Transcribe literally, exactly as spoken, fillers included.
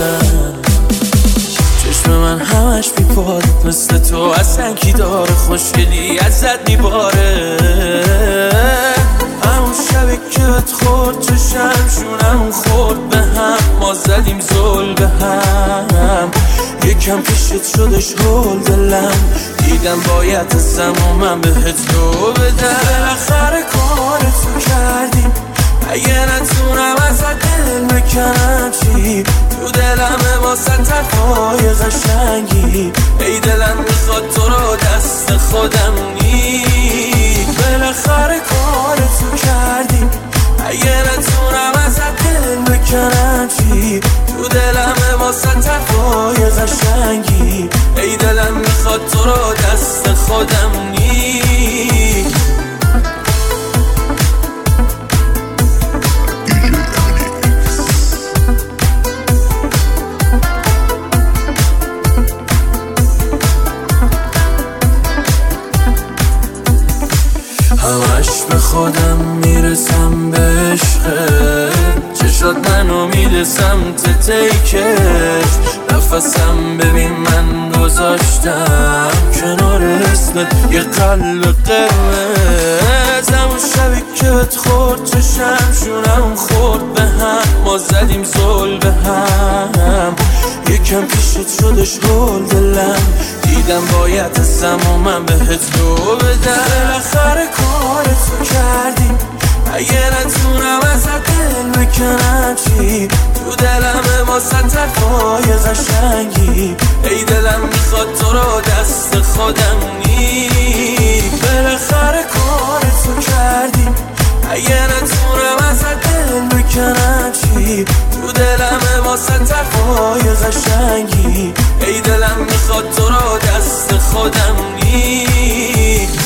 بدن. چشم من همش بیپاد مثل تو اصلا کی داره، خوشگلی ازت میباره. همون شبی که بهت خورد چشم شونم خورد به هم، ما زدیم زل به هم. یکم پیشت شدش هول دلم، دیدم باید ازم و من بهت رو بدم. بالاخره کارتو کردیم، اگه نتونم ازت دل بکنم چی؟ تو دلمه واسه حرفای قشنگی، ای دلم میخواد تو رو دست خودم نی. بالاخره کارتو کردیم، اگه نتونم ازت دل بکنم چی؟ تو دلمه واسه حرفای قشنگی، ای دلم میخواد تو رو دست خودم نی. همش به خودم میرسم به عشقت، چشات منو میده سمت تیکش. نفسم ببین من گذاشتم کنار اسمت یه قلب قرمز. همون شبی که بهت خورد چشم شونم خورد به هم، ما زدیم زل به هم. یکم پیشت شدش هول دلم، دیدم باید ازم و من بهت رو بدم. بالاخره کارتو کردیم، اگه نتونم ازت دل بکنم چی؟ تو دلمه واسه حرفای قشنگی، ای دلم میخواد تو رو دست خودم نی. بالاخره کارتو کردیم، اگه نتونم ازت دل بکنم چی؟ تو دلمه واسه حرفای قشنگی، ای دلم میخواد تو رو دست خودم نی.